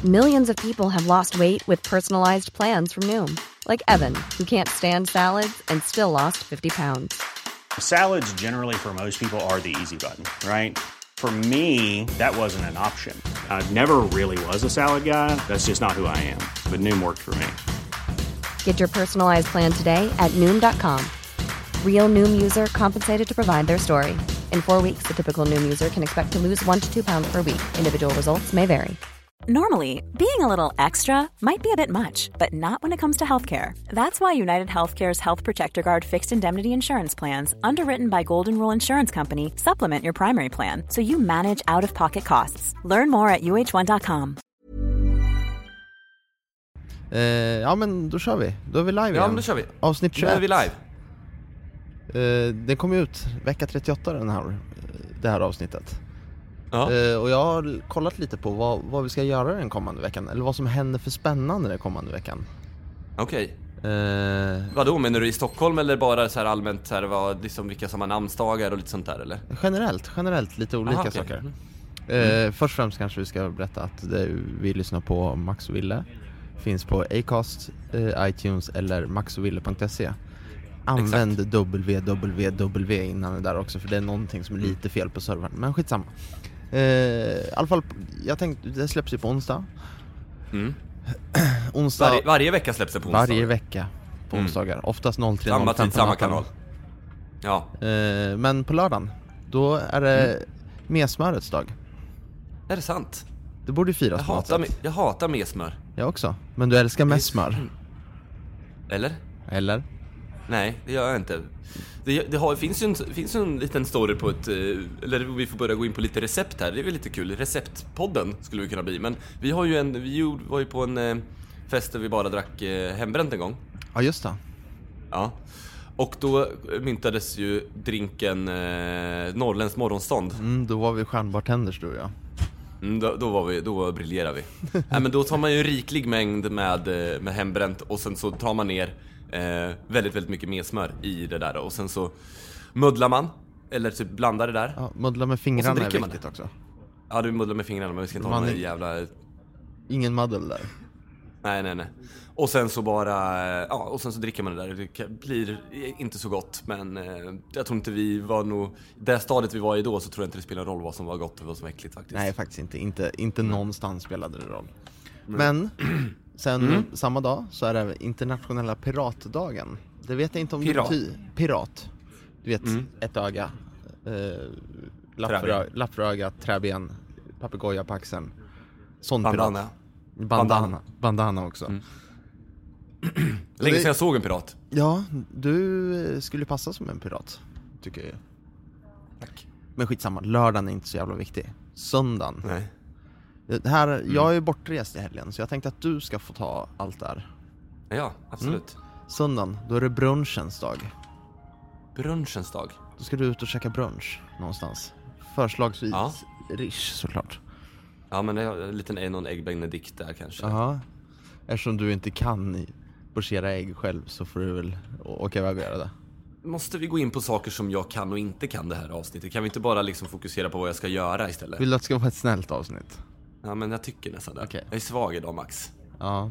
Millions of people have lost weight with personalized plans from Noom. Like Evan, who can't stand salads and still lost 50 pounds. Salads generally for most people are the easy button, right? For me, that wasn't an option. I never really was a salad guy. That's just not who I am. But Noom worked for me. Get your personalized plan today at Noom.com. Real Noom user compensated to provide their story. In 4 weeks, the typical Noom user can expect to lose 1 to 2 pounds per week. Individual results may vary. Normally, being a little extra might be a bit much, but not when it comes to healthcare. That's why United Healthcare's Health Protector Guard fixed indemnity insurance plans, underwritten by Golden Rule Insurance Company, supplement your primary plan so you manage out-of-pocket costs. Learn more at uh1.com. Ja, men då kör vi. Då är vi live igen. Ja, men då kör vi. Avsnitt 21. Nu är vi live. Det kom ut vecka 38 det här avsnittet. Ja. Och jag har kollat lite på vad vi ska göra den kommande veckan. Eller vad som händer för spännande den kommande veckan. Okej. Vadå, menar du i Stockholm eller bara så här allmänt så här, vad, liksom vilka som har namnsdagar och lite sånt där, eller? Generellt lite olika okay. saker. Först och främst kanske vi ska berätta att vi lyssnar på Max och Ville. Finns på Acast, iTunes eller maxoville.se. Använd www innan det där också, för det är någonting som är lite fel på servern. Men skitsamma. I alla fall, jag tänkte, det släpps ju på onsdag. Onsdag varje vecka släpps det på onsdag. Varje vecka på onsdagar. Oftast 03:05 samma tid, samma kanal. Ja. Men på lördagen, då är det mesmörets dag. Är det sant? Det borde firas på något sätt. Jag hatar mesmör. Jag också. Men du älskar mest smör. Eller? Nej, det gör jag inte. Det finns ju en liten story på ett... Eller vi får börja gå in på lite recept här. Det är väl lite kul. Receptpodden skulle vi kunna bli. Men vi var ju på en fest där vi bara drack hembränt en gång. Ja, just det. Ja. Och då myntades ju drinken norrländsk morgonstånd. Då var vi stjärnbartenders, du och jag. Då briljerar vi. Nej, men då tar man ju en riklig mängd med hembränt. Och sen så tar man ner väldigt, väldigt mycket mer smör i det där. Och sen så muddlar man. Eller typ blandar det där. Ja, muddla med fingrarna är viktigt också. Ja, du muddlar med fingrarna. Men vi ska inte ha någon jävla... Ingen muddel där. Nej. Och sen så bara... Ja, och sen så dricker man det där. Det blir inte så gott. Men jag tror inte vi var nog... Det stadiet vi var i då, så tror jag inte det spelar roll vad som var gott och vad som var äckligt faktiskt. Nej, faktiskt inte någonstans spelade det roll. Men sen samma dag så är det internationella piratdagen. Det vet jag inte om pirat. Du vet, ett öga, lappröga, träben, papegoja på axeln. Sån bandana. Pirat. Bandana också. Länge sedan jag såg en pirat. Ja, du skulle passa som en pirat, tycker jag. Tack. Men skitsamma, lördagen är inte så jävla viktig. Söndagen. Nej. Jag är ju bortrest i helgen, så jag tänkte att du ska få ta allt där. Ja, absolut. Söndagen, då är det brunchens dag. Brunchens dag? Då ska du ut och käka brunch någonstans. Förslagsvis Rish, såklart. Ja, men det är en liten någon ägg benedict där kanske. Ja. Eftersom du inte kan pochera ägg själv, så får du väl åka iväg och göra det. Måste vi gå in på saker som jag kan och inte kan det här avsnittet? Kan vi inte bara liksom fokusera på vad jag ska göra istället? Vill du att det ska vara ett snällt avsnitt? Ja, men jag tycker nästan det. Okay. Jag är svag idag, Max. Ja.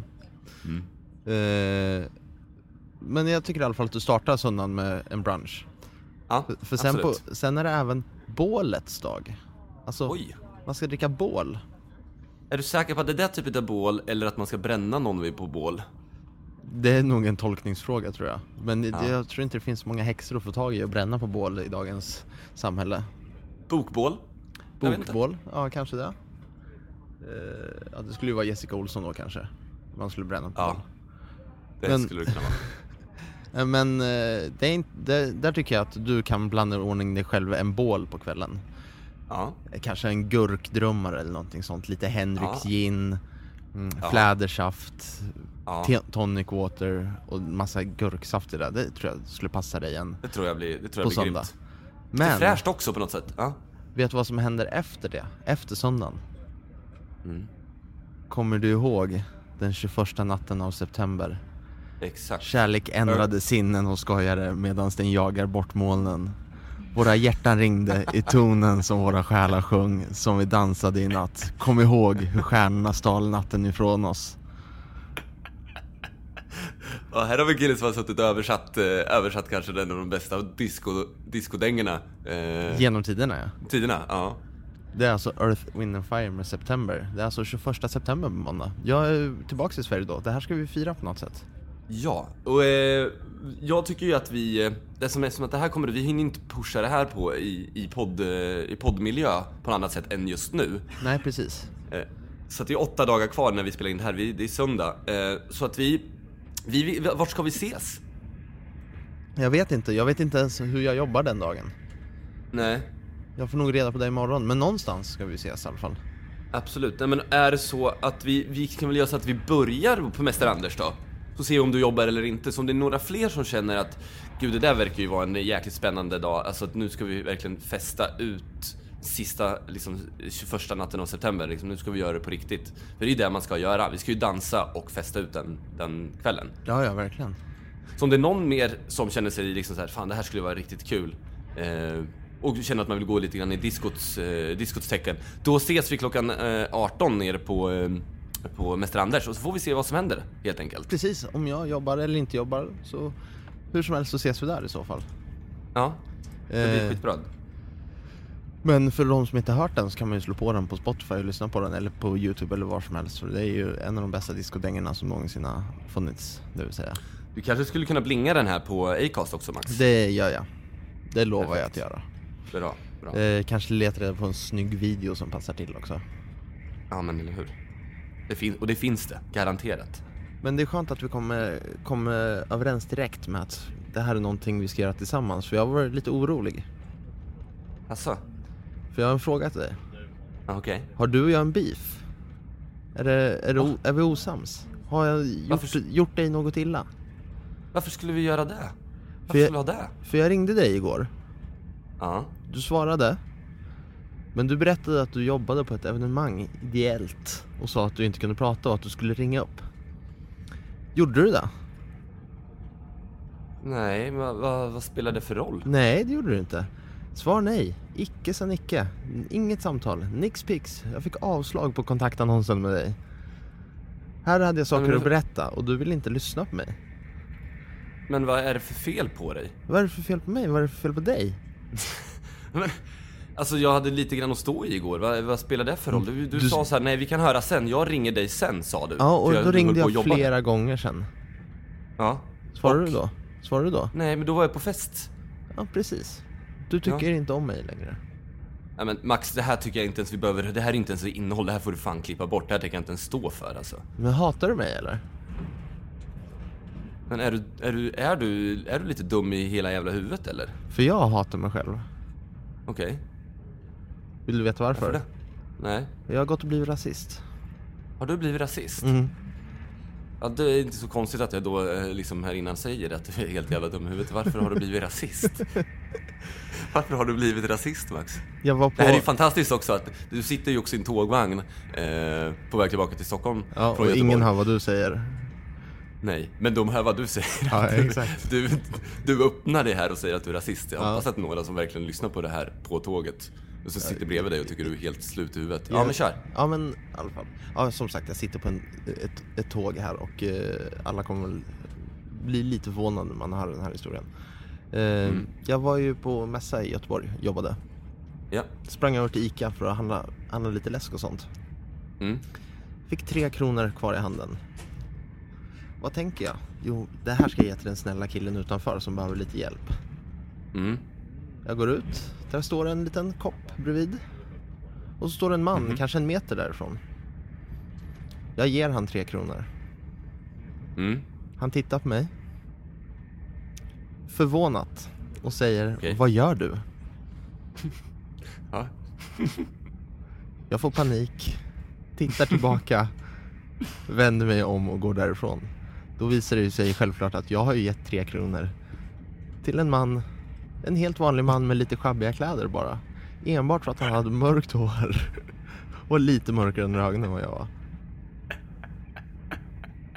Men jag tycker i alla fall att du startar söndagen med en brunch. Ja, för sen är det även bålets dag. Alltså, oj. Man ska dricka bål. Är du säker på att det är det typet av bål, eller att man ska bränna någon vid på bål? Det är nog en tolkningsfråga, tror jag. Men jag tror inte det finns många häxor att få tag i och bränna på bål i dagens samhälle. Bokbål? Bokbål, ja, kanske det. Ja, det skulle ju vara Jessica Olsson då kanske. Man skulle bränna på bål. Det skulle det kunna vara. Men där tycker jag att du kan blanda i ordning dig själv en bål på kvällen. Ja. Kanske en gurkdrömmare eller någonting sånt. Lite Henriks gin, flädersaft, tonic water och massa gurksaft i det. Det tror jag skulle passa dig igen. Det tror jag blir grymt. Men det är fräscht också på något sätt. Ja. Vet du vad som händer efter det? Efter söndagen? Kommer du ihåg den 21 natten av september? Exakt. Kärlek ändrade sinnen hos skojare medan den jagar bort molnen. Våra hjärtan ringde i tonen som våra själar sjöng, som vi dansade i natt. Kom ihåg hur stjärnorna stal natten ifrån oss. Ja, här har vi en kille som har suttit och översatt kanske den av de bästa discodängerna. Genom tiderna, ja. Tiderna, ja. Det är alltså Earth, Wind and Fire med September. Det är alltså 21 september på måndag. Jag är tillbaka i Sverige då. Det här ska vi fira på något sätt. Ja, och jag tycker ju att det som är som att det här kommer, vi hinner inte pusha det här på i poddmiljö på något annat sätt än just nu. Nej, precis. Så att det är 8 dagar kvar när vi spelar in det här, det är söndag. Så att vi vart ska vi ses? Jag vet inte ens hur jag jobbar den dagen. Nej. Jag får nog reda på det imorgon, men någonstans ska vi ses i alla fall. Absolut, nej, men är det så att vi kan väl göra så att vi börjar på Mäster Anders då? Så ser vi om du jobbar eller inte. Så om det är några fler som känner att gud, det där verkar ju vara en jäkligt spännande dag. Alltså att nu ska vi verkligen festa ut sista, liksom 21 natten av september liksom. Nu ska vi göra det på riktigt. För det är det man ska göra. Vi ska ju dansa och festa ut den kvällen. Ja, verkligen. Så om det är någon mer som känner sig liksom så här, fan det här skulle vara riktigt kul, och känner att man vill gå lite grann i diskots tecken, då ses vi klockan 18 nere på Mäster Anders, och så får vi se vad som händer helt enkelt. Precis, om jag jobbar eller inte jobbar, så hur som helst så ses vi där i så fall. Ja, det blir skitbra. Men för de som inte har hört den så kan man ju slå på den på Spotify och lyssna på den, eller på YouTube eller var som helst. För det är ju en av de bästa diskodängerna som någonsin har funnits, det vill säga. Du kanske skulle kunna blinga den här på Acast också, Max? Det gör jag. Det lovar jag att göra. Bra. Kanske leta reda på en snygg video som passar till också. Ja, men eller hur. Det finns det, garanterat. Men det är skönt att vi kommer överens direkt med att det här är någonting vi ska göra tillsammans. För jag var lite orolig. Asså? För jag har en fråga till dig. Okej. Har du och jag en beef? Är vi osams? Har jag gjort dig något illa? Varför skulle vi göra det? Varför skulle vi ha det? För jag ringde dig igår. Ja. Du svarade. Men du berättade att du jobbade på ett evenemang ideellt och sa att du inte kunde prata och att du skulle ringa upp. Gjorde du det? Nej, men vad spelar det för roll? Nej, det gjorde du inte. Svar nej. Icke sa icke. Inget samtal. Nix pix. Jag fick avslag på kontaktannonsen med dig. Här hade jag saker att berätta och du vill inte lyssna på mig. Men vad är det för fel på dig? Vad är det för fel på mig? Vad är det för fel på dig? Men, alltså jag hade lite grann att stå i igår. Vad spelar det för roll? Du sa så här, nej vi kan höra sen. Jag ringer dig sen, sa du. Ja, och då ringde jag flera gånger sen. Ja. Svarade du då? Nej, men då var jag på fest. Ja, precis. Du tycker inte om mig längre. Ja, men Max, det här tycker jag inte ens vi behöver. Det här är inte ens innehåll. Det här får du fan klippa bort. Det här tänker jag inte ens stå för, alltså. Men hatar du mig, eller? Men är du lite dum i hela jävla huvudet, eller? För jag hatar mig själv. Okej. Vill du veta varför? Det? Nej. Jag har gått och blivit rasist. Har du blivit rasist? Mm. Ja, det är inte så konstigt att jag då liksom här innan säger att du är helt jävla dum i huvudet. Varför har du blivit rasist? Varför har du blivit rasist, Max? Det här är ju fantastiskt också att du sitter ju också i en tågvagn på väg tillbaka till Stockholm. Ja, och ingen hör vad du säger. Nej, men de hör vad du säger. Ja, exakt. Du öppnar det här och säger att du är rasist. Jag hoppas att några som verkligen lyssnar på det här på tåget och så sitter bredvid dig och tycker du är helt slut i huvudet. Ja, men kör. Ja, men i alla fall. Ja, som sagt, jag sitter på ett tåg här och alla kommer väl bli lite förvånade när man hör den här historien. Jag var ju på mässa i Göteborg, jobbade. Ja. Sprang över till Ica för att handla lite läsk och sånt. Fick 3 kronor kvar i handen. Vad tänker jag? Jo, det här ska jag ge till den snälla killen utanför som behöver lite hjälp. Jag går ut. Där står en liten kopp bredvid. Och så står en man, kanske 1 meter därifrån. Jag ger han 3 kronor. Han tittar på mig. Förvånat. Och säger, vad gör du? Ja. Jag får panik. Tittar tillbaka. Vänder mig om och går därifrån. Då visar det sig självklart att jag har ju gett 3 kronor till en man. En helt vanlig man med lite schabbiga kläder bara. Enbart för att han hade mörkt hår. Och lite mörkare under ögonen än vad jag var.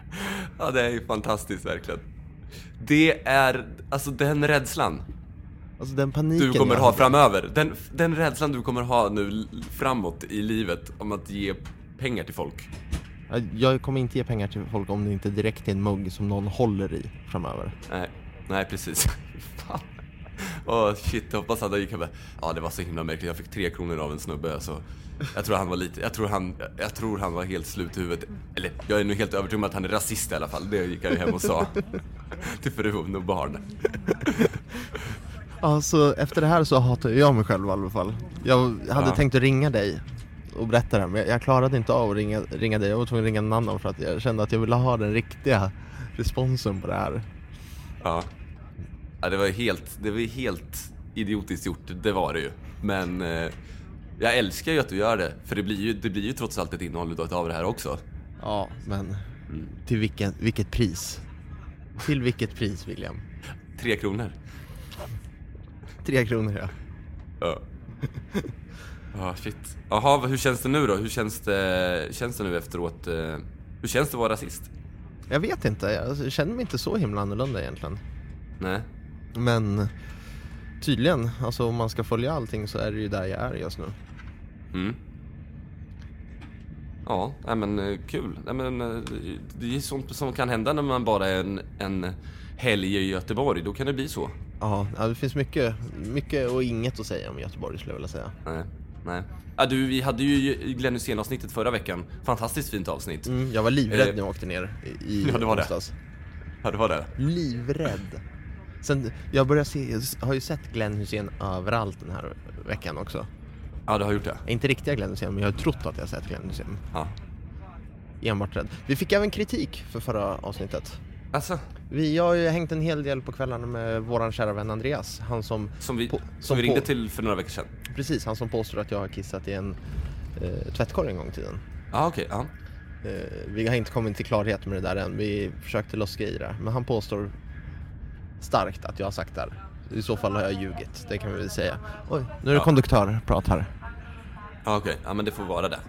Ja, det är ju fantastiskt verkligen. Det är, alltså den rädslan. Alltså den paniken du kommer ha framöver. Den rädslan du kommer ha nu framåt i livet om att ge pengar till folk. Jag kommer inte ge pengar till folk om det inte är direkt till en mugg som någon håller i framöver. Nej, precis. Fan. Shit, jag hoppas att det gick över. Ja, det var så himla märkligt. Jag fick 3 kronor av en snubbe, så jag tror han var jag tror han var helt slut i huvudet. Eller, jag är nu helt övertygad om att han är rasist i alla fall. Det gick jag ju hem och sa till fru och barn. Ja, så efter det här så hatar jag mig själv i alla fall. Jag hade tänkt att ringa dig och berätta det, men jag klarade inte av att ringa dig. Jag var tvungen att ringa någon annan för att jag kände att jag ville ha den riktiga responsen på det här. Ja, det var helt idiotiskt gjort, det var det ju. Men jag älskar ju att du gör det, för det blir ju trots allt ett innehåll av det här också. Ja, men till vilket pris? Till vilket pris, William? 3 kronor. 3 kronor, ja. Shit. Jaha, hur känns det nu då? Hur känns det nu efteråt? Hur känns det att vara rasist? Jag vet inte, jag känner mig inte så himla annorlunda egentligen. Nej. Men tydligen, alltså om man ska följa allting så är det ju där jag är just nu. Ja, men kul. Men det är sånt som kan hända när man bara är en helg i Göteborg. Då kan det bli så. Ja, det finns mycket och inget att säga om Göteborg, skulle jag vilja säga. Nej. Vi hade ju Glenn Hysén-avsnittet förra veckan. Fantastiskt fint avsnitt. Jag var livrädd när jag åkte ner i ja, det var onsdags. Ja, det var det. Livrädd. Sen jag har ju sett Glenn Hysén överallt den här veckan också. Ja, du har gjort det. Inte riktiga Glenn Hysén, men jag har trott att jag har sett Glenn Hysén. Ja. Enbart rädd. Vi fick även kritik för förra avsnittet. Alltså? Vi har ju hängt en hel del på kvällarna med våran kära vän Andreas. Han som vi ringde till för några veckor sedan. Precis, han som påstår att jag har kissat i en tvättkorg en gång i tiden. Okej. Vi har inte kommit till klarhet med det där än. Vi försökte loska i det. Men han påstår starkt att jag har sagt det här. I så fall har jag ljugit, det kan vi väl säga. Oj, nu är det konduktörprat här. Okej, men det får vara det.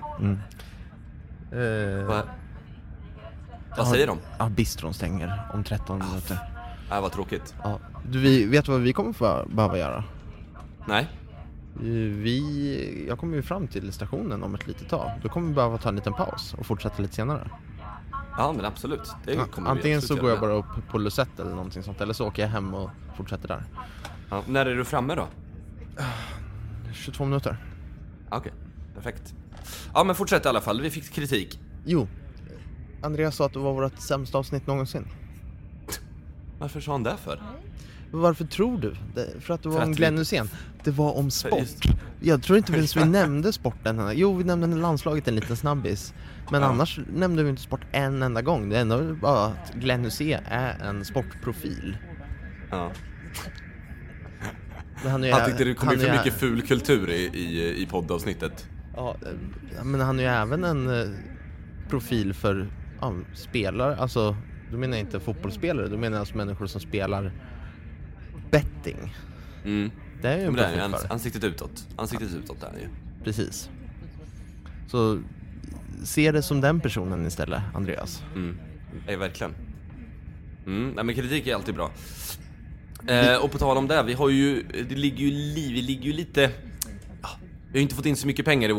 Vad säger de? Ja, bistron stänger om 13 minuter. Vad tråkigt. Ja. Vet du vad vi kommer behöva göra? Nej. Jag kommer ju fram till stationen om ett litet tag. Då kommer vi behöva ta en liten paus och fortsätta lite senare. Ja, men absolut. Antingen så går jag bara upp på Lucette eller någonting sånt, eller så åker jag hem och fortsätter där. Ja, när är du framme då? 22 minuter. Okej, perfekt. Ja, men fortsätt i alla fall. Vi fick kritik. Jo, Andreas sa att det var vårt sämsta avsnitt någonsin. Varför sa han det för? Varför tror du? För att det var om Glenn Hysén. Det var om sport. Jag tror inte ens vi nämnde sporten. Jo, vi nämnde landslaget en liten snabbis. Men annars nämnde vi inte sport en enda gång. Det enda bara att Glenn Hysén är en sportprofil. Ja. Han tyckte det kom för mycket ful kultur i poddavsnittet. Ja, men han är ju även en profil för spelare. Alltså, du menar inte fotbollsspelare. Du menar alltså människor som spelar betting. Det är ju en profil för. Ansiktet utåt där ju. Precis. Så se det som den personen istället, Andreas. Ja, verkligen. Nej, men kritik är alltid bra. Och på tal om det, vi ligger ju lite. Vi har inte fått in så mycket pengar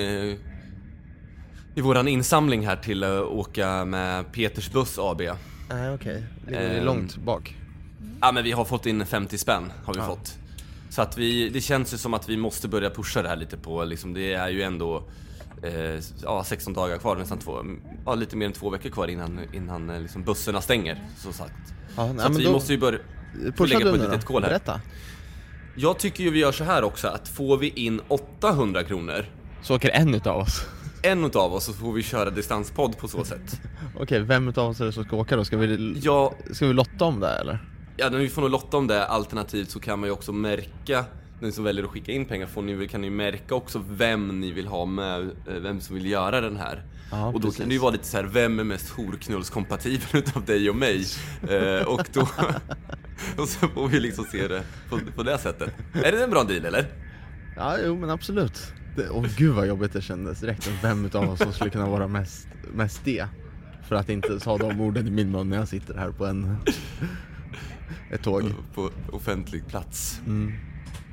i våran insamling här till att åka med Peters Buss AB. Okej. Ligger vi långt bak? Ja, men vi har fått in 50 spänn har vi fått. Så att det känns ju som att vi måste börja pusha det här lite på liksom, det är ju ändå 16 dagar kvar, nästan lite mer än 2 veckor kvar innan liksom bussarna stänger, så sagt. Så att vi måste ju börja lägga på ett litet kol här. Berätta. Jag tycker ju vi gör så här också, att får vi in 800 kronor så åker en utav oss. En utav oss, så får vi köra distanspodd på så sätt. Okej, vem utav oss är det som ska åka då? Ska vi lotta om det eller? Ja, vi får nog lotta om det. Alternativt så kan man ju också märka, den som väljer att skicka in pengar kan ni märka också vem ni vill ha med, vem som vill göra den här. Ja, och då kan det ju vara lite så här, vem är mest horknullskompatibel utav dig och mig? Och då och så får vi liksom se det på det sättet. Är det en bra deal eller? Ja, jo men absolut. Gud vad jobbigt det kändes direkt. Vem utav oss som skulle kunna vara mest det. För att inte ta de orden i min mun när jag sitter här på ett tåg. På offentlig plats.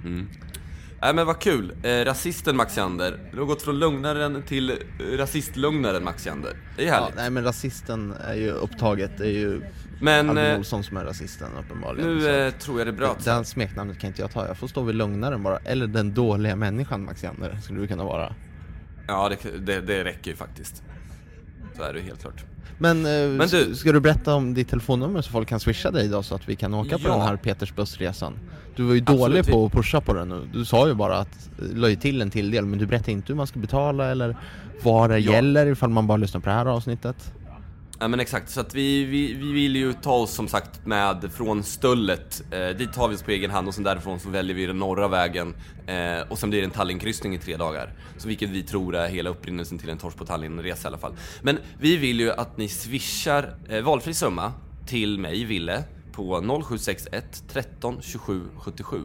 Nej men vad kul, rasisten Max Jander. Du har gått från lögnaren till rasistlögnaren Max Jander. Det är härligt. Nej men rasisten är ju upptaget. Det är ju Albin Olsson som är rasisten uppenbarligen. Nu tror jag det bröt. Den smeknamnet kan inte jag ta. Jag får stå vid lögnaren bara. Eller den dåliga människan Max Jander skulle du kunna vara. Ja det räcker ju faktiskt. Så är det helt klart. Men du, ska du berätta om ditt telefonnummer så folk kan swisha dig då så att vi kan åka på den här Petersbussresan? Du var ju dålig på att pusha på den nu. Du sa ju bara att löj till en till del, men du berättade inte hur man ska betala eller vad det gäller ifall man bara lyssnar på det här avsnittet. Ja men exakt, så att vi vill ju ta oss som sagt med från Stöllet, dit tar vi oss på egen hand och sen därifrån så väljer vi den norra vägen och sen blir det en Tallinn-kryssning i 3 dagar. Så vilket vi tror är hela upprinnelsen till en Torsk på Tallinn-resa i alla fall. Men vi vill ju att ni swishar valfri summa till mig, Ville, på 0761 13 27 77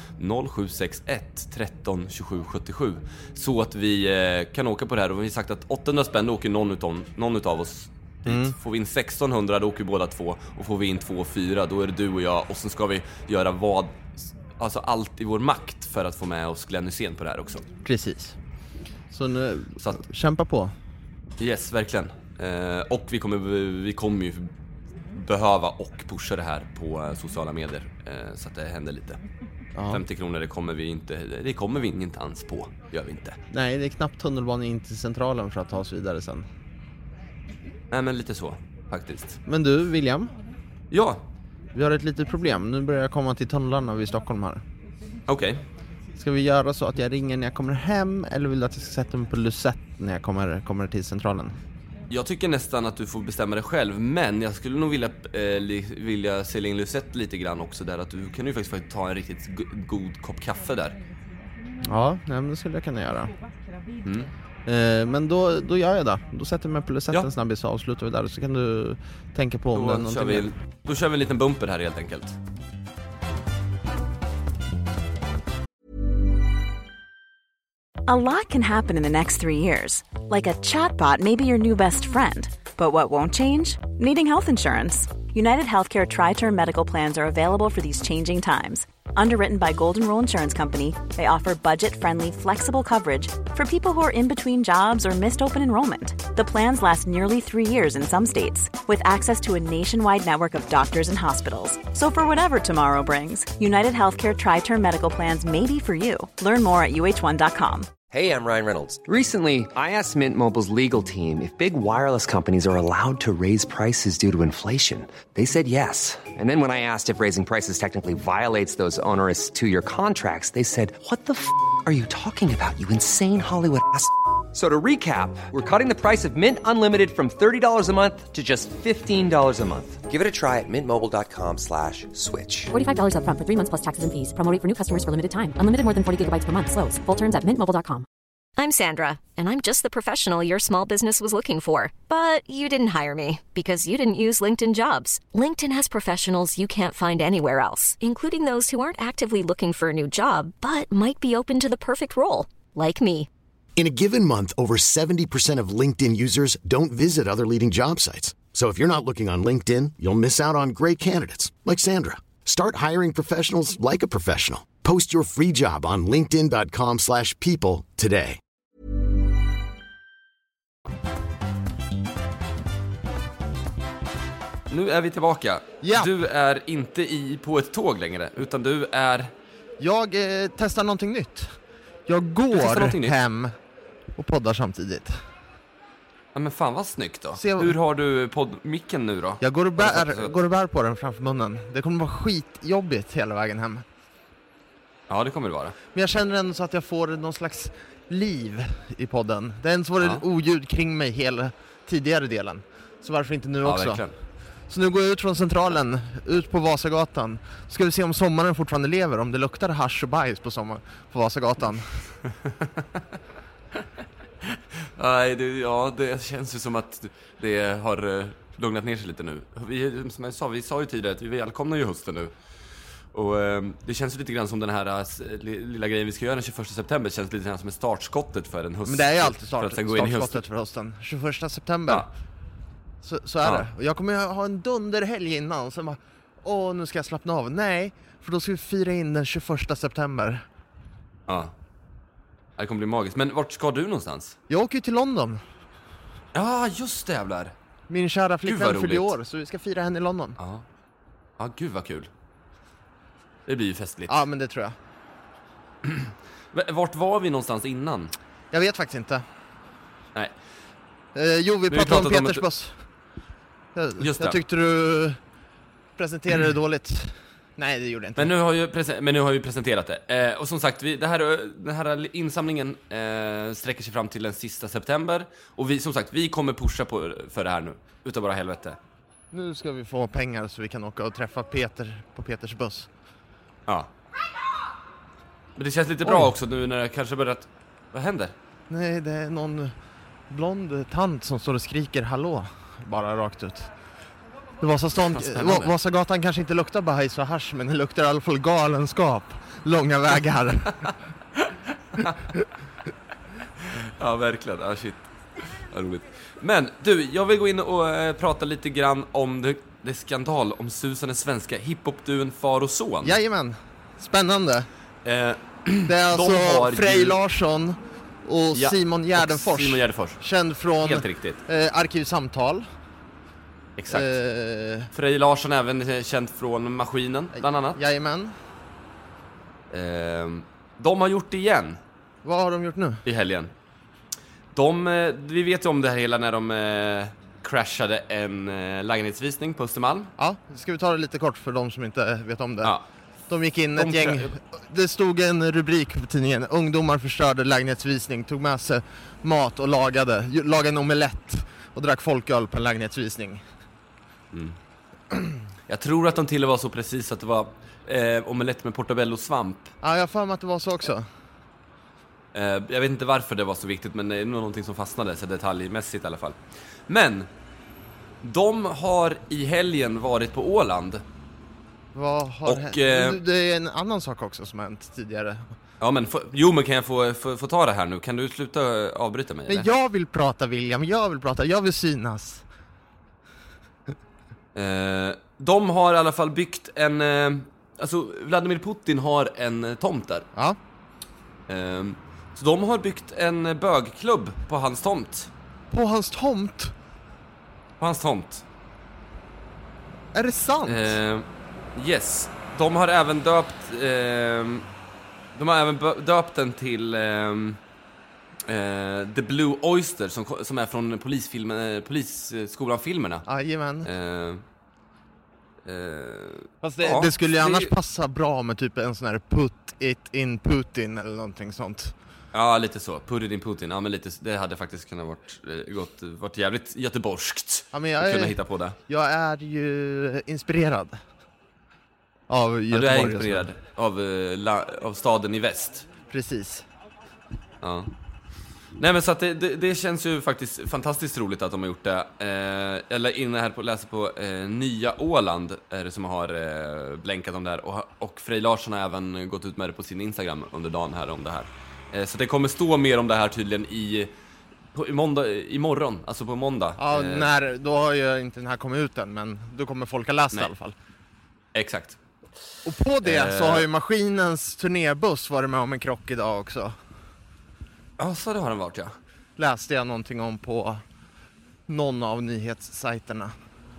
0761 13 27 77 så att vi kan åka på det här. Och vi har sagt att 800 spänn åker någon utav oss. Får vi in 1600 då åker vi båda två. Och får vi in 2-4 då är det du och jag. Och sen ska vi göra allt i vår makt för att få med oss Glenn Hysén på det här också. Precis. Så nu, kämpa på. Yes, verkligen. Och vi kommer ju behöva och pusha det här på sociala medier så att det händer lite. 50 kronor, det kommer vi inte ens på. Gör vi inte. Nej, det är knappt tunnelbanan in till centralen för att ta oss vidare sen. Nej, men lite så, faktiskt. Men du, William? Ja? Vi har ett litet problem. Nu börjar jag komma till tunnlarna vid Stockholm här. Okej. Ska vi göra så att jag ringer när jag kommer hem eller vill du att jag ska sätta mig på Lucette när jag kommer till centralen? Jag tycker nästan att du får bestämma det själv, men jag skulle nog vilja sälja in Lucette lite grann också där, att du kan ju faktiskt ta en riktigt god kopp kaffe där. Ja, men det skulle jag kunna göra. Men då gör jag det. Då sätter jag mig på Lucette en snabbis och avslutar vi där, så kan du tänka på om det är någonting. Då kör vi en liten bumper här helt enkelt. A lot can happen in the next 3 years. Like a chatbot may be your new best friend. But what won't change? Needing health insurance. United Healthcare Tri-Term Medical Plans are available for these changing times. Underwritten by Golden Rule Insurance Company, they offer budget-friendly, flexible coverage for people who are in between jobs or missed open enrollment. The plans last nearly 3 years in some states, with access to a nationwide network of doctors and hospitals. So for whatever tomorrow brings, United Healthcare Tri-Term Medical Plans may be for you. Learn more at uh1.com. Hey, I'm Ryan Reynolds. Recently, I asked Mint Mobile's legal team if big wireless companies are allowed to raise prices due to inflation. They said yes. And then when I asked if raising prices technically violates those onerous 2-year contracts, they said, "What the f*** are you talking about, you insane Hollywood ass?" So to recap, we're cutting the price of Mint Unlimited from $30 a month to just $15 a month. Give it a try at mintmobile.com/switch. $45 up front for 3 months plus taxes and fees. Promo rate for new customers for limited time. Unlimited more than 40 gigabytes per month. Slows full terms at mintmobile.com. I'm Sandra, and I'm just the professional your small business was looking for. But you didn't hire me because you didn't use LinkedIn Jobs. LinkedIn has professionals you can't find anywhere else, including those who aren't actively looking for a new job, but might be open to the perfect role, like me. In a given month, over 70% of LinkedIn users don't visit other leading job sites. So if you're not looking on LinkedIn, you'll miss out on great candidates like Sandra. Start hiring professionals like a professional. Post your free job on linkedin.com/people today. Nu är vi tillbaka. Ja. Du är inte på ett tåg längre, utan du är... Jag testar någonting nytt. Jag går hem och poddar samtidigt. Ja men fan vad snyggt då. Se, hur har du micken nu då? Jag går och bär på den framför munnen. Det kommer vara skitjobbigt hela vägen hem. Ja det kommer det vara. Men jag känner ändå så att jag får någon slags liv i podden. Det är ens varit oljud kring mig hela tidigare delen. Så varför inte nu också? Verkligen. Så nu går jag ut från centralen, ut på Vasagatan. Ska vi se om sommaren fortfarande lever, om det luktar hasch och bajs på Vasagatan. Nej, det känns ju som att det har lugnat ner sig lite nu. Som jag sa, vi sa ju tidigare att vi välkomnar ju hösten nu. Och det känns ju lite grann som den här lilla grejen vi ska göra den 21 september. känns lite grann som ett startskottet för en höst. Men det är ju alltid startskottet för hösten. 21 september. Ja. Så är det. Och jag kommer ha en dunderhelg innan. Och sen bara, nu ska jag slappna av. Nej, för då ska vi fira in den 21 september. Ja. Det kommer bli magiskt. Men vart ska du någonstans? Jag åker ju till London. Ja, just det, jävlar. Min kära Gud, flickvän vad fyllde i roligt. år, så vi ska fira henne i London. Ja. Ja, gud vad kul. Det blir ju festligt. Ja, men det tror jag. Vart var vi någonstans innan? Jag vet faktiskt inte. Nej. Jo, vi pratade om Peters buss. Just det. Jag tyckte du presenterade det dåligt. Nej, det gjorde jag inte. Men nu har vi presenterat det. Och som sagt, den här insamlingen sträcker sig fram till den sista september. Och vi kommer pusha för det här nu. Utav bara helvete. Nu ska vi få pengar så vi kan åka och träffa Peter på Peters buss. Ja. Men det känns lite bra också nu när det kanske börjat... Vad händer? Nej, det är någon blond tant som står och skriker hallå. Bara rakt ut. Vasagatan kanske inte luktar bajs och hasch, men det luktar i alla fall galenskap. Långa vägar. Ja, verkligen. Ja, shit. Ja, roligt. Men du, jag vill gå in och prata lite grann om det skandal om susande svenska hiphop-duon Far och Son. Jajamän, spännande. Det är alltså Frej Larsson och Simon Gärdenfors. Känd från helt riktigt. Arkivsamtal. Exakt. Frej Larsson även känd från Maskinen, bland annat. Jajamän. De har gjort det igen. Vad har de gjort nu? I helgen. Vi vet ju om det här hela när de crashade en lägenhetsvisning på Östermalm. Ja, ska vi ta det lite kort för de som inte vet om det. Ja. De gick in ett gäng. Det stod en rubrik på tidningen: ungdomar förstörde lägenhetsvisning, tog med sig mat och lagade en omelett och drack folköl på en lägenhetsvisning. Mm. Jag tror att de till och var så precis att det var omelett med portobello-svamp. Ja, jag har för mig att det var så också. Jag vet inte varför det var så viktigt, men det är nog någonting som fastnade så detaljmässigt i alla fall. Men de har i helgen varit på Åland. Vad har hänt? Det är en annan sak också som har hänt tidigare. Ja, men kan jag få ta det här nu? Kan du sluta avbryta mig? Men jag vill prata, William. Jag vill synas. De har i alla fall byggt en... alltså, Vladimir Putin har en tomt där. Ja. Så de har byggt en bögklubb på hans tomt. På hans tomt? På hans tomt. Är det sant? Yes. De har även döpt den till The Blue Oyster som är från Polisskolan-filmerna. Jajamän. Fast det skulle ju annars passa bra med typ en sån här put it in Putin eller någonting sånt. Ja, lite så. Put it in Putin. Ja, men lite, det hade faktiskt kunnat varit jävligt göteborgskt. Ja, men jag kunna hitta på det. Jag är ju inspirerad av Göteborg. Ja, du är inspirerad av staden i väst. Precis. Ja. Nej, men så att det känns ju faktiskt fantastiskt roligt att de har gjort det. Eller inne här läser på Nya Åland är det som har blänkat om det här. Och Frej Larsson har även gått ut med det på sin Instagram under dagen här om det här. Så det kommer stå mer om det här tydligen imorgon, alltså på måndag. Ja, då har ju inte den här kommit ut än, men då kommer folk ha läst det i alla fall. Exakt. Och på det så har ju Maskinens turnébuss varit med om en krock idag också. Ja, så det har den varit, ja. Läste jag någonting om på någon av nyhetssajterna.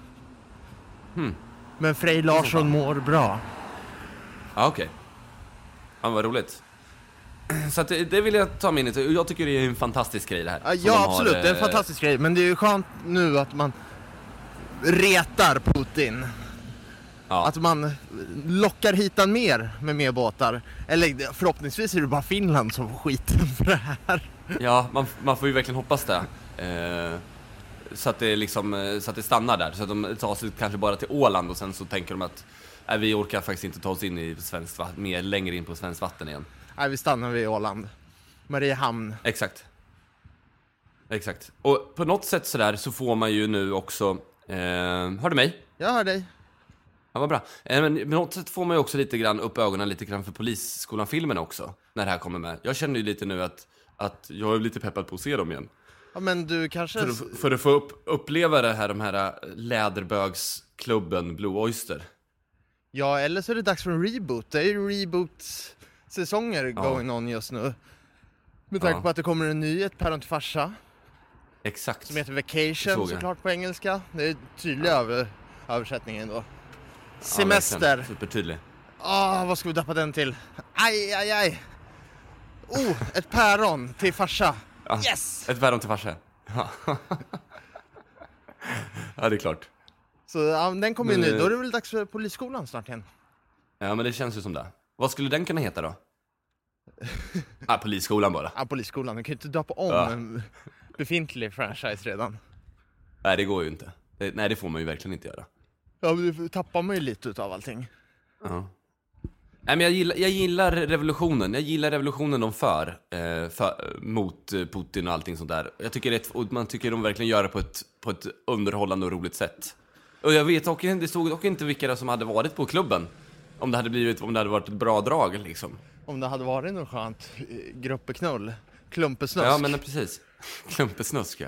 Men Frej Larsson mår bra. Ja, okej. Ja, vad roligt. Så att det vill jag ta med in i. Jag tycker det är en fantastisk grej det här. Ja, absolut. Det är en fantastisk grej. Men det är ju skönt nu att man retar Putin. Ja. Att man lockar hitan mer båtar. Eller förhoppningsvis är det bara Finland som får skiten för det här. Ja, man får ju verkligen hoppas det. Så att det liksom, så att det stannar där. Så att de tar sig kanske bara till Åland och sen så tänker de att vi orkar faktiskt inte ta oss in i svenskt vatten, mer längre in på svenskt vatten igen. Nej, vi stannar vid Åland. Mariehamn. Exakt. Och på något sätt sådär så får man ju nu också... hör du mig? Jag hör dig. Ja, vad bra. Men på något sätt får man ju också lite grann upp ögonen lite grann för Polisskolan-filmen också. När det här kommer med. Jag känner ju lite nu att jag är lite peppad på att se dem igen. Ja, men du kanske... För att få uppleva det här, de här läderbögsklubben Blue Oyster. Ja, eller så är det dags för en reboot. Det är ju reboot-säsonger going on just nu. Med tanke på att det kommer en ny, ett päron till farsa. Exakt. Som heter Vacation såklart på engelska. Det är tydlig översättningen då. Semester. Ja, supertydlig. Vad ska vi döpa den till? Aj. Ett päron till farsa. Ja, yes! Ett päron till farsa. Ja, det är klart. Så den kommer ju nu. Då är det väl dags för polisskolan snart igen. Ja, men det känns ju som det. Vad skulle den kunna heta då? Polisskolan bara. Ja, polisskolan. Den kan ju inte döpa om en befintlig franchise redan. Nej, det går ju inte. Nej, det får man ju verkligen inte göra. Ja, men det tappar man ju lite utav allting. Ja. Nej, men jag gillar revolutionen. Jag gillar revolutionen de för mot Putin och allting sånt där. Jag tycker och man tycker de verkligen gör det på ett underhållande och roligt sätt. Och jag vet också, det stod dock inte vilka som hade varit på klubben. Om det hade varit ett bra drag liksom. Om det hade varit något skönt gruppeknull. Klumpesnusk. Ja, men precis. Klumpesnusk, ja.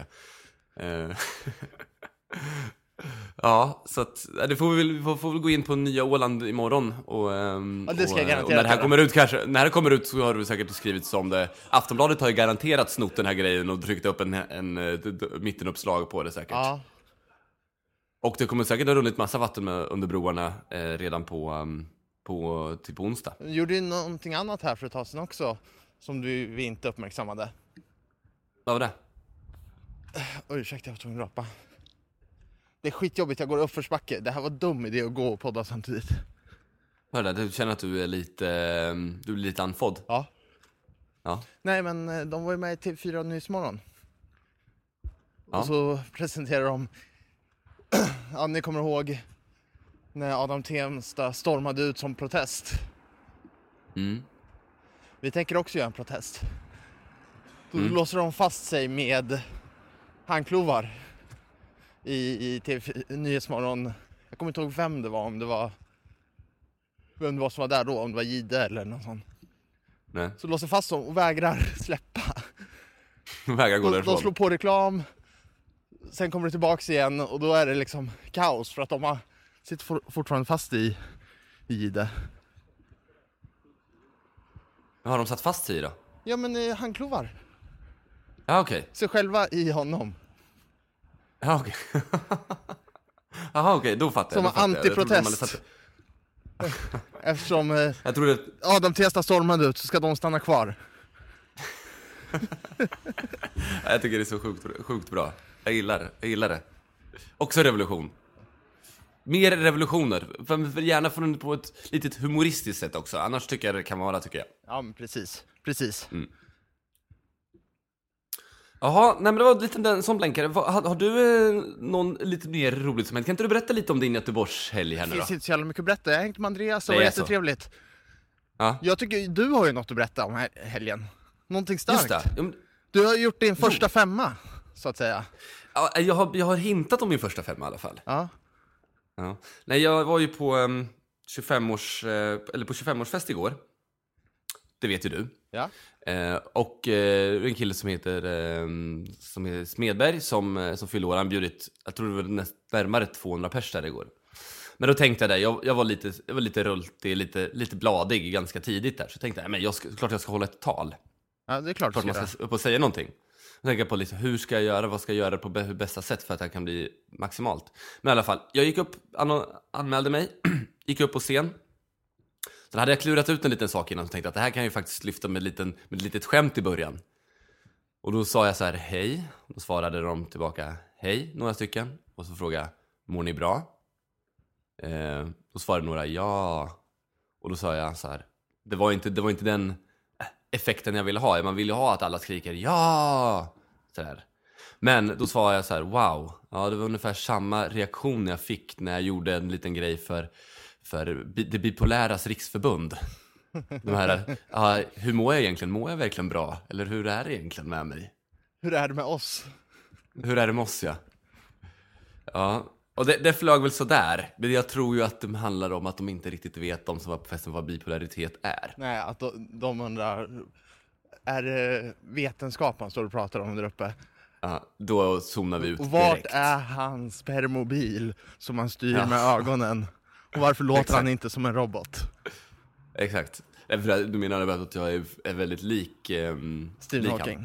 Ja, så att vi får väl gå in på Nya Åland imorgon och det ska jag garanterat. Och när det kommer ut så har du säkert skrivit om det. Aftonbladet har ju garanterat snott den här grejen och tryckt upp en mittenuppslag på det säkert. Ja. Och det kommer säkert ha runnit massa vatten under broarna redan på onsdag. Du gjorde ju någonting annat här för ett tag sedan också som vi inte uppmärksammade. Vad var det? Ursäkta, jag var tvungen att rapa. Det är skitjobbigt, jag går uppförsbacke. Det här var dum idé att gå och podda samtidigt. Vad är det? Du känner att du är lite andfådd? Ja. Ja. Nej, men de var ju med till 4 Nyhetsmorgon. Ja. Och så presenterar de... Ja, ni kommer ihåg när Adam Tensta stormade ut som protest. Mm. Vi tänker också göra en protest. Då låser de fast sig med handklovar i Nyhetsmorgon. Jag kommer inte ihåg vem det var, om det var som var där då, om det var Gide eller något sånt. Nej. Så låser fast dem och vägrar släppa. Vägrar gå därifrån. De slår på reklam. Sen kommer det tillbaks igen och då är det liksom kaos för att de sitter fortfarande fast i Gide. Vad har de satt fast i då? Ja, men handklovar. Ja, okej. Sig själva i honom. Ja, okej. Jaha, okej, då fattar jag. Som antiprotest. Eftersom jag tror Adam Tensta stormade ut så ska de stanna kvar. Jag tycker det är så sjukt bra. Jag gillar det. Också revolution. Mer revolutioner. Gärna från på ett litet humoristiskt sätt också. Annars tycker jag det kan vara, tycker jag. Ja, men precis. Mm. Jaha, nej men det var lite en sån blänkare. Har du någon lite mer roligt som hänt? Kan inte du berätta lite om din Göteborgshelg här nu då? Det finns inte så jävla mycket att berätta. Jag har hängt med Andreas och det var jättetrevligt. Ja. Jag tycker du har ju något att berätta om helgen. Någonting starkt. Just det. Du har gjort din första 5, så att säga. Ja, jag har hintat om min första 5 i alla fall. Ja. Nej, jag var ju på 25-årsfest igår. Det vet ju du. Ja. Och en kille som heter Smedberg som fyllde år. Han bjudit, jag tror det var närmare 200 pers där igår. Men då tänkte jag där, jag var lite rultig, lite bladig ganska tidigt där. Så tänkte jag, men klart jag ska hålla ett tal. Ja, det är klart man ska upp och säga någonting. Jag tänker på lite, hur ska jag göra, vad ska jag göra på bästa sätt för att det kan bli maximalt. Men i alla fall, jag gick upp, anmälde mig, gick upp på scen. Sen hade jag klurat ut en liten sak innan och tänkte att det här kan jag ju faktiskt lyfta med ett litet skämt i början. Och då sa jag så här, hej. Och då svarade de tillbaka, hej, några stycken. Och så frågade jag, mår ni bra? Då svarade några, ja. Och då sa jag så här, det var inte den effekten jag ville ha. Man ville ha att alla skriker, ja. Så här. Men då svarade jag så här, wow. Ja, det var ungefär samma reaktion jag fick när jag gjorde en liten grej för det bipoläras riksförbund. De här, hur mår jag egentligen? Mår jag verkligen bra? Eller hur är det egentligen med mig? Hur är det med oss? Hur är det med oss, ja. Ja, och det flög väl så där. Men jag tror ju att det handlar om att de inte riktigt vet, de som var på festen, vad bipolaritet är. Nej, att de undrar, är det vetenskapen står och pratar om där uppe? Ja, då zoomar vi ut och vart direkt. är hans permobil som man styr med ögonen? Och varför låter Exakt. han inte som en robot? Exakt. Du menar att jag är väldigt lik Stephen lik Hawking.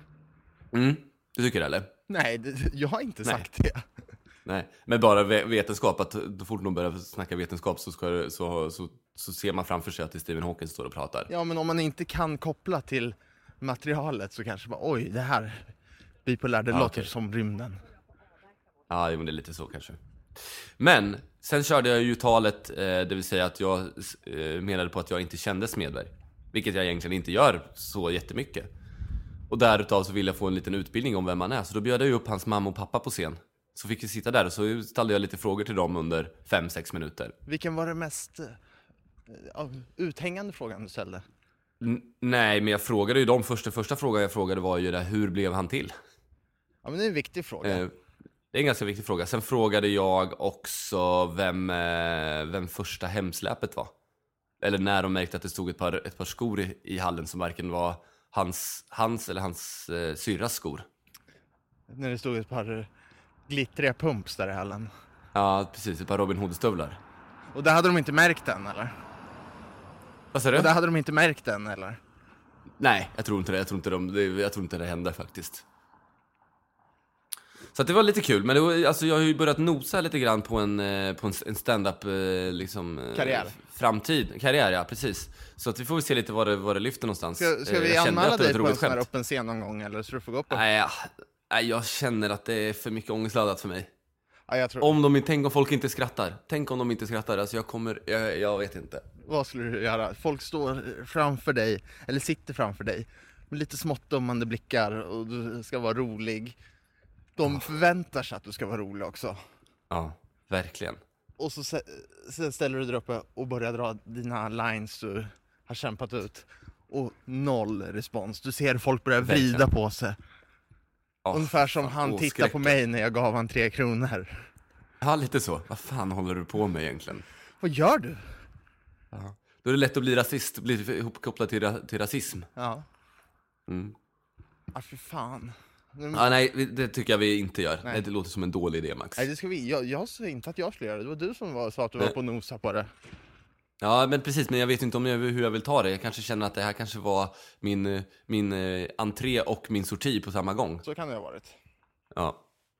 Du tycker det, eller? Nej, jag har inte sagt det. Nej, men bara vetenskap, att då fort någon börjar snacka vetenskap så ser man framför sig att det är Stephen Hawking står och pratar. Ja, men om man inte kan koppla till materialet så kanske man, oj, det här bipolär, det låter som rymden. Ja, men det är lite så kanske. Men sen körde jag ju talet, det vill säga att jag menade på att jag inte kände Smedberg. Vilket jag egentligen inte gör så jättemycket. Och därutav så vill jag få en liten utbildning om vem man är. Så då bjöd jag upp hans mamma och pappa på scen. Så fick vi sitta där och så ställde jag lite frågor till dem under 5-6 minuter. Vilken var det mest uthängande frågan du ställde? Nej, men jag frågade ju dem första frågan jag frågade var ju det, hur blev han till? Ja, men det är en viktig fråga. Det är en ganska viktig fråga. Sen frågade jag också vem första hemsläpet var. Eller när de märkte att det stod ett par skor i hallen som varken var hans eller hans syrras skor. När det stod ett par glittriga pumps där i hallen. Ja, precis. Ett par Robin Hood-stövlar. Och där hade de inte märkt den, eller? Vad sa du? Och där hade de inte märkt den, eller? Nej, jag tror inte det. Jag tror inte det hände faktiskt. Så att det var lite kul. Men det var, alltså, jag har ju börjat nosa lite grann på en stand-up liksom, karriär, ja, precis. Så att vi får väl se lite vad det lyfter någonstans. Ska vi anmäla dig på en sån här öppen scen någon gång, eller så du får gå upp? Nej, jag känner att det är för mycket ångestladdat för mig. Ja, tänk om folk inte skrattar. Tänk om de inte skrattar. Alltså jag vet inte. Vad skulle du göra? Folk står framför dig, eller sitter framför dig med lite smått dömande blickar och du ska vara rolig. De förväntar sig att du ska vara rolig också. Ja, verkligen. Och så ställer du dig uppe och börjar dra dina lines du har kämpat ut. Och 0 respons. Du ser folk börja vrida på sig. Ungefär som han tittar på mig när jag gav han 3 kronor. Ja, lite så. Vad fan håller du på med egentligen? Vad gör du? Ja. Då är det lätt att bli rasist, bli ihopkopplad till rasism. Ja. Fy fan. Nej, det tycker jag vi inte gör. Nej. Det låter som en dålig idé, Max. Nej, det ska vi. Jag sa inte att jag skulle göra det. Det var du som sa att du var på nosa på det. Ja, men precis. Men jag vet inte hur jag vill ta det. Jag kanske känner att det här kanske var min entré och min sorti på samma gång. Så kan det ha varit. Ja.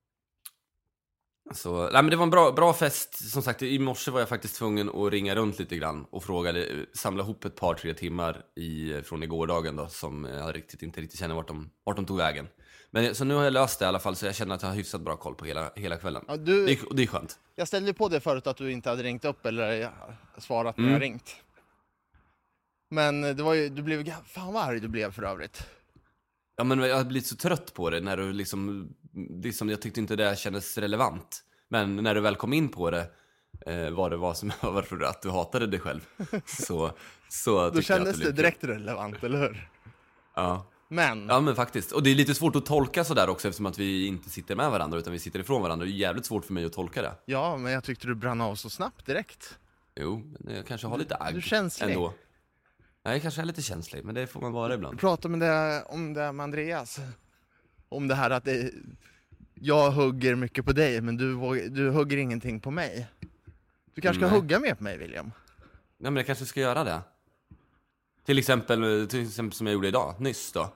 Så, nej, men det var en bra fest. Som sagt, i morse var jag faktiskt tvungen att ringa runt lite grann och samla ihop ett par 3 timmar från igårdagen då, som jag inte riktigt känner vart de tog vägen. Men så nu har jag löst det i alla fall, så jag känner att jag har hyfsat bra koll på hela kvällen. Ja, det är skönt. Jag ställde på det förut att du inte hade ringt upp eller svarat när jag ringt. Men det var ju, du blev fan vad arg du blev för övrigt. Ja, men jag har blivit så trött på det när du liksom jag tyckte inte det kändes relevant. Men när du väl kom in på det varför att du hatade dig själv. Så då kändes det direkt relevant, eller hur? Ja. Ja, men faktiskt. Och det är lite svårt att tolka sådär också, eftersom att vi inte sitter med varandra utan vi sitter ifrån varandra. Det är jävligt svårt för mig att tolka det. Ja, men jag tyckte du brann av så snabbt direkt. Jo, men jag kanske har lite agg. Du är känslig ändå. Jag kanske är lite känslig, men det får man vara ibland. Du pratade om det med Andreas. Om det här att jag hugger mycket på dig, men du hugger ingenting på mig. Du kanske ska hugga mer på mig, William. Nej, men jag kanske ska göra det. Till exempel som jag gjorde idag, nyss då.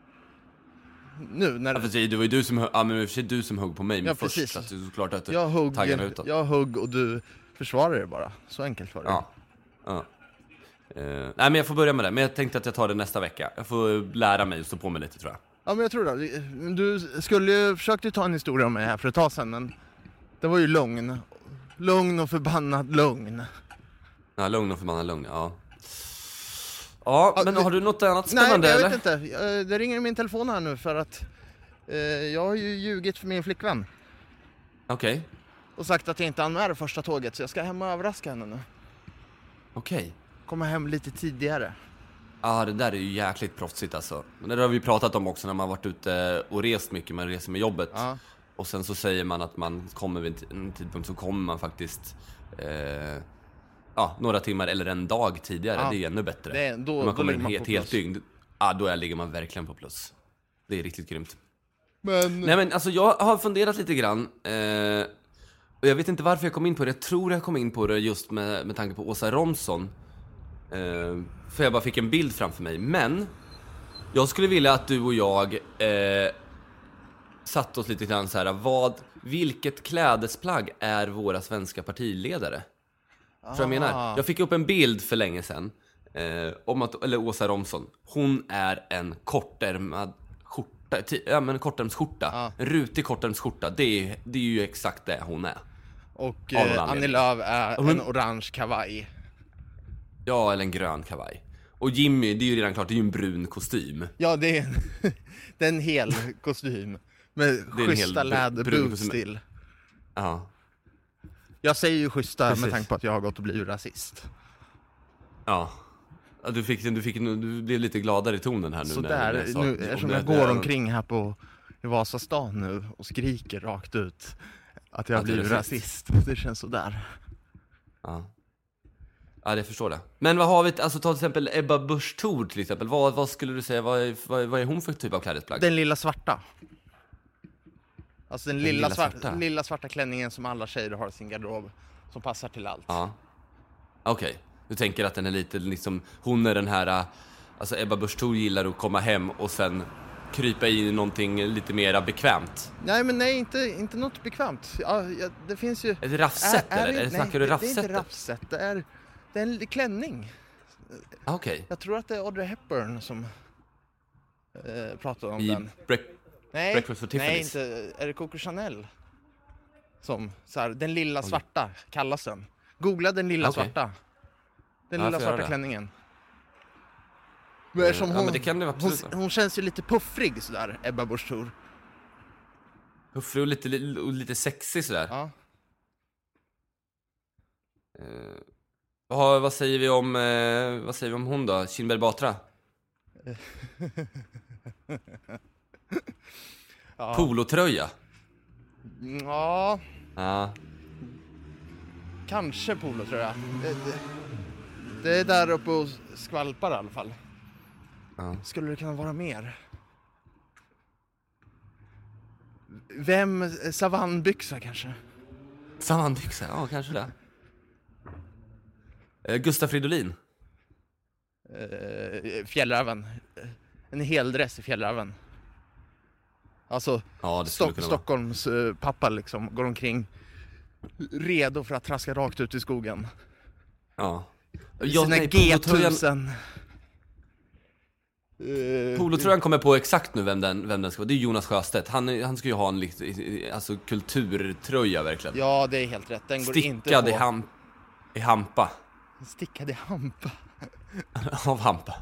Nu när det var ju du som hugg på mig, men först. Precis. Så att det är klart att jag hugg och du försvarar det bara. Så enkelt var det. Ja. Nej, men jag får börja med det. Men jag tänkte att jag tar det nästa vecka. Jag får lära mig och stå på mig lite, tror jag. Ja, men jag tror det. Du försökte ta en historia om mig här för ett tag sedan, men det var ju lugn och förbannad lugn. Ja, lugn och förbannad lugn, ja. Ja, men har du något annat spännande? Nej, jag vet inte. Det ringer i min telefon här nu för att jag har ju ljugit för min flickvän. Okej. Och sagt att jag inte hann med det första tåget, så jag ska hem och överraska henne nu. Okej. Komma hem lite tidigare. Ja, det där är ju jäkligt proffsigt alltså. Men det har vi pratat om också när man varit ute och rest mycket. Man reser med jobbet. Ja. Och sen så säger man att man kommer vid en tidpunkt, så kommer man faktiskt några timmar eller en dag tidigare. Ja. Det är ännu bättre. Då man kommer en helt dygn. Ja, då ligger man verkligen på plus. Det är riktigt grymt. Nej, men alltså jag har funderat lite grann. Och jag vet inte varför jag kom in på det. Jag tror jag kom in på det just med tanke på Åsa Romson. För jag bara fick en bild framför mig. Men jag skulle vilja att du och jag satt oss lite grann så här. Vilket klädesplagg är våra svenska partiledare? För jag menar, jag fick upp en bild för länge sedan om att, eller Åsa Romson, hon är en kortärmad skjorta, en kortärmsskjorta, en rutig kortärmsskjorta. Det är ju exakt det hon är. Och Annie Lööf är en orange kavaj. Ja, eller en grön kavaj. Och Jimmy, det är ju redan klart, det är ju en brun kostym. Ja, det är en hel kostym med schyssta läderboots till. Ja. Jag säger ju schyssta. Precis. Med tanke på att jag har gått och blivit rasist. Ja. Du blev lite gladare i tonen här nu. Så där, eftersom jag går omkring här i Vasastan nu och skriker rakt ut att jag blir rasist. Det känns så där. Ja. Ja, det förstår det. Men vad har vi, alltså ta till exempel Ebba Busch Thor till exempel. Vad skulle du säga, vad är hon för typ av klädesplagg? Den lilla svarta. Alltså den lilla svarta klänningen som alla tjejer har i sin garderob, som passar till allt. Ja. Okej. Du tänker att den är lite liksom, hon är den här, alltså Ebba Busch Thor gillar att komma hem och sen krypa in i någonting lite mer bekvämt. Nej, inte något bekvämt. Ja, det finns ju... Är det raffset eller? Snackar du raffset? Det är inte raffset, det är en klänning. Okej. Jag tror att det är Audrey Hepburn som pratar om den. Breakfast for Tiffany's. Nej, inte. Är det Coco Chanel? Som så här, den lilla svarta kallas den. Googla den lilla svarta. Den lilla svarta klänningen. Men som men det kan det vara hon känns ju lite puffrig sådär, Ebba Busch Thor. Puffrig och lite sexig sådär. Ja. Vad säger vi om hon då? Kinberg Batra? Ja. Polotröja? Ja. Ja. Kanske polotröja. Det är där uppe och skvalpar i alla fall. Ja. Skulle det kunna vara mer? Savannbyxa kanske? Savannbyxa, ja kanske det. Gustaf Fridolin? Fjällräven. En hel dress i Fjällräven. Alltså Stockholms pappa liksom går omkring redo för att traska rakt ut i skogen. Ja. Sina G1000. Polotröjan kommer på exakt nu vem den ska vara. Det är Jonas Sjöstedt. Han ska ju ha en alltså kulturtröja verkligen. Ja, det är helt rätt. Den går stickad inte på. I hampa. Stickad i hampa. Av hampa.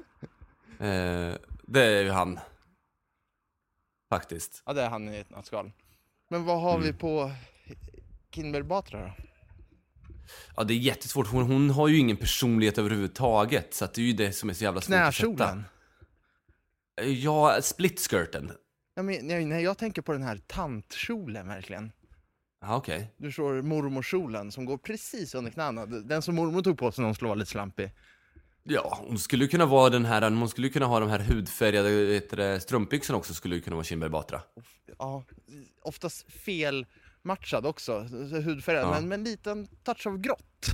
Det är ju han. Faktiskt. Ja, det är han i ett nötskal. Men vad har vi på Kinberg Batra då? Ja, det är jättesvårt. Hon har ju ingen personlighet överhuvudtaget. Så att det är ju det som är så jävla svårt att sätta. Knäkjolen? Ja, splitskirten. Ja, men, nej, jag tänker på den här tantkjolen verkligen. Ja, okej. Du såg mormorkjolen som går precis under knäna. Den som mormor tog på sig när hon skulle vara lite slampig. Ja, hon skulle kunna vara den här. Hon skulle kunna ha de här hudfärgade strumpbyxorna också. Skulle kunna vara Kinberg Batra. Ja, oftast fel matchad också. Hudfärgad, men med en liten touch av grått.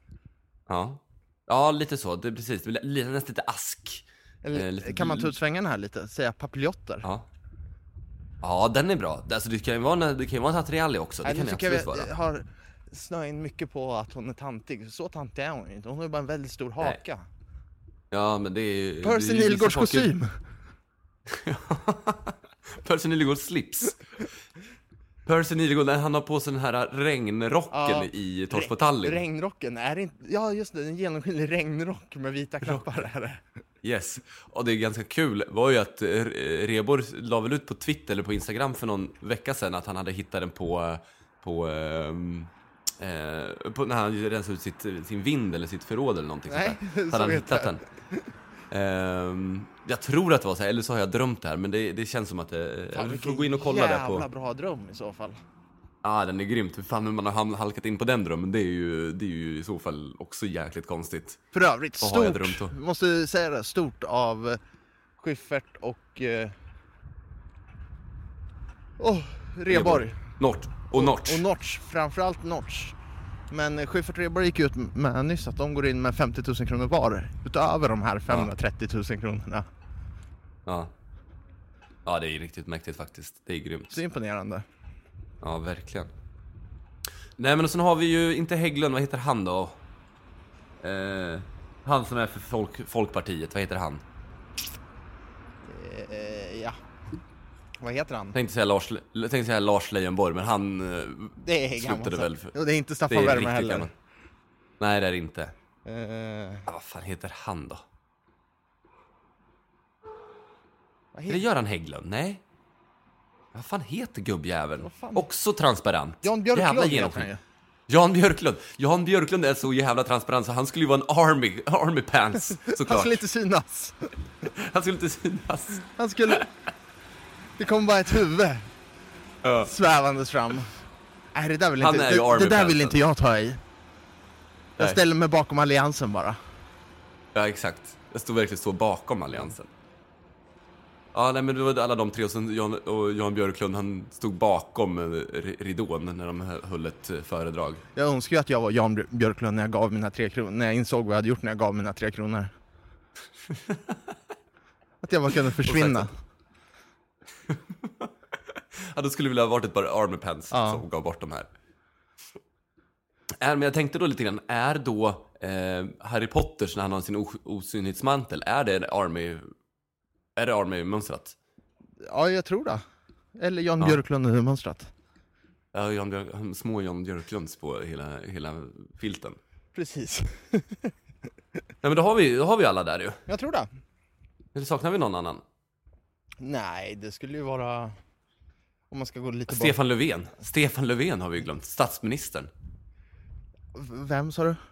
Ja, lite så. Det är precis. Nästan lite ask. Eller, kan man ta ut svängarna här lite? Säga papiljotter. Ja, den är bra. Alltså, det kan ju vara en tatrialli också. Det kan jag absolut vara. Jag har snöat in mycket på att hon är tantig. Så tantig är hon inte. Hon har ju bara en väldigt stor haka. Nej. Ja, men det är... Percy Nihlgårds kostym. Percy Nihlgårds slips. Percy Nihlgård, han har på sig den här regnrocken i Torsk på Tallinn. Regnrocken är inte... Ja, just det. En genomskinlig regnrock med vita knappar här. Yes. Och det är ganska kul var ju att Rebor la väl ut på Twitter eller på Instagram för någon vecka sedan att han hade hittat den på när han rensade ut sin vind eller sitt förråd eller någonting sånt där. Så hade han hittat den. Jag tror att det var så här, eller så har jag drömt det här, men det känns som att jag får gå in och kolla där på. Jävla bra dröm i så fall. Ja, den är grymt. Hur fan man har halkat in på den drömmen, det är ju i så fall också jäkligt konstigt. För övrigt stort, måste säga det, stort av Schyffert och Rheborg. Och Notch. Och Notch, framförallt Notch. Men Schyffert Rheborg gick ut med nyss att de går in med 50 000 kronor var. Utöver de här 530 000 kronorna. Ja. Ja, det är riktigt mäktigt faktiskt. Det är grymt. Så imponerande. Ja, verkligen. Nej, men och sen har vi ju inte Hägglund, vad heter han då? Han som är för Folkpartiet, vad heter han? Ja. Vad heter han? Tänkte säga Lars Leijonborg, men han det är slutade väl. Det är inte Staffan Wermer heller. Gammal. Nej, det är det inte. Vad fan heter han då? Är det Göran Hägglund? Nej. Vad fan heter gubbjäveln? Också transparent. Jan Björklund heter han ju. Jan Björklund är så jävla transparent så han skulle ju vara en army pants, såklart. Han skulle inte synas. Det kom bara ett huvud svävandes fram. Nej, det där vill inte jag ta i. Jag ställer mig bakom alliansen bara. Ja, exakt. Jag stod verkligen så bakom alliansen. Ja, nej, men det var alla de tre, och sen Jan Björklund, han stod bakom ridån när de höll ett föredrag. Jag önskar ju att jag var Jan Björklund när jag gav mina 3 kronor. När jag insåg vad jag hade gjort när jag gav mina 3 kronor. Att jag bara kunde försvinna. Ja, då skulle vi vilja ha varit ett par army pants som gav bort de här. Men jag tänkte då lite grann, är då Harry Potters, när han har sin osynlighetsmantel, är det Army-mönstrat? Ja, jag tror det. Eller Jan Björklund-mönstrat. Ja, små Jan Björklunds på hela filten. Precis. Nej, men då har vi alla där ju. Jag tror det. Eller saknar vi någon annan? Nej, det skulle ju vara... Om man ska gå lite Stefan Löfven. Stefan Löfven har vi glömt. Statsministern. Vem sa du?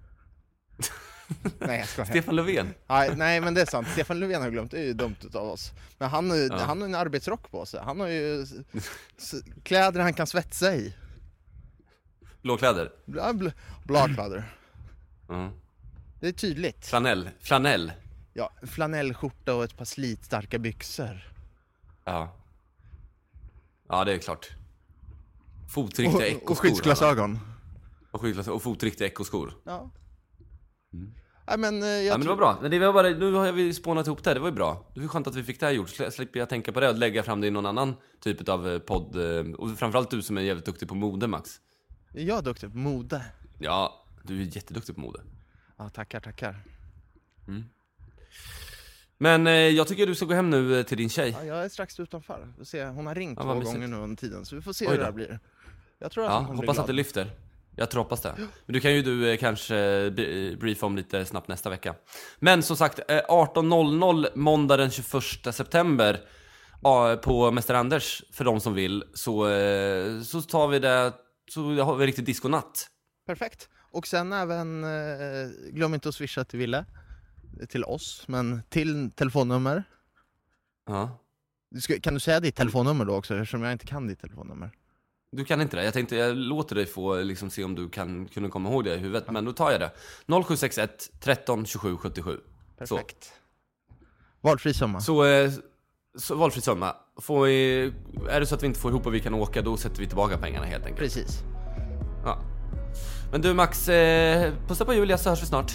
Nej, jag ska Stefan Löfven. Nej, men det är sant. Stefan Löfven har glömt. Det är ju dumt utav oss. Men han har en arbetsrock på sig. Han har ju kläder han kan svetsa i. Blåkläder. Blåkläder. Mm. Det är tydligt. Flanell. Ja, flanellskjorta och ett par slitstarka byxor. Ja. Ja, det är klart. Fotriktiga ekoskor. Och skyddsglasögon. Och fotriktiga ekoskor. Ja. Mm. Ja, men det var bra. Men det var bara, nu har vi spånat ihop det. Det var ju bra. Det var skönt att vi fick det här gjort. Slipper jag tänka på det och lägga fram det i någon annan typ av podd. Och framförallt du som är jävligt duktig på mode, Max. Jag är duktig på mode. Ja, du är jätteduktig på mode. Ja, tackar. Mm. Men jag tycker du ska gå hem nu till din tjej. Ja, jag är strax utanför. Hon har ringt 2 gånger nu under tiden. Så vi får se hur det här blir. Jag tror att hoppas att det lyfter. Jag tror hoppas det. Men du kan ju kanske briefa om lite snabbt nästa vecka. Men som sagt, 18.00 måndag den 21 september på Mäster Anders, för de som vill, så tar vi det, så har vi riktigt disconatt. Perfekt. Och sen även glöm inte att swisha till Ville, till oss, men till telefonnummer. Ja. Kan du säga ditt telefonnummer då också, eftersom jag inte kan ditt telefonnummer? Du kan inte det. Jag tänkte jag låter dig få liksom se om du kunde komma ihåg det i huvudet, men då tar jag det. 0761 13 27 77. Perfekt. Så. Valfri summa. Så valfri summa. Är det så att vi inte får ihop och vi kan åka, då sätter vi tillbaka pengarna helt enkelt. Precis. Ja. Men du Max, pussa på Julia, så hörs vi snart.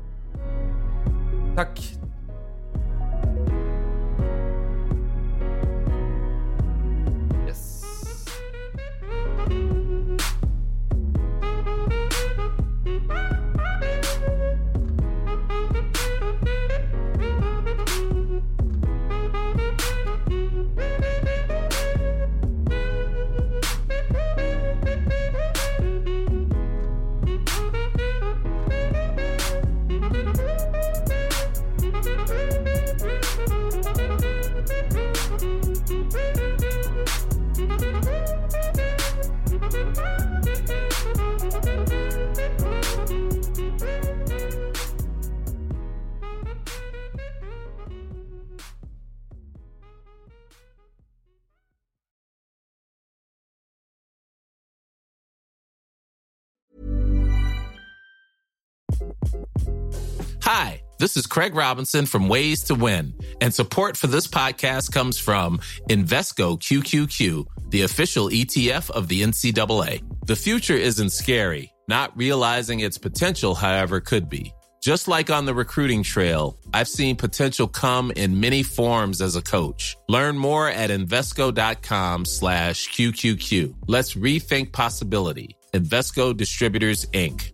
Tack. Yes. Hi, This is Craig Robinson from Ways to Win, and support for this podcast comes from Invesco QQQ, the official ETF of the NCAA. The future isn't scary. Not realizing its potential, however, could be. Just like on the recruiting trail, I've seen potential come in many forms as a coach. Learn more at Invesco.com/QQQ. Let's rethink possibility. Invesco Distributors, Inc.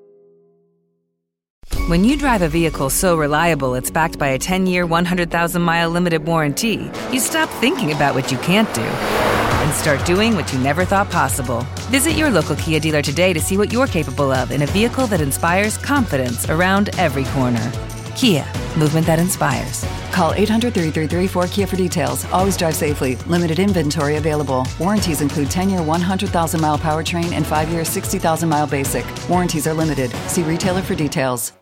When you drive a vehicle so reliable it's backed by a 10-year, 100,000-mile limited warranty, you stop thinking about what you can't do and start doing what you never thought possible. Visit your local Kia dealer today to see what you're capable of in a vehicle that inspires confidence around every corner. Kia, movement that inspires. Call 800-333-4KIA for details. Always drive safely. Limited inventory available. Warranties include 10-year 100,000-mile powertrain and 5-year 60,000-mile basic. Warranties are limited. See retailer for details.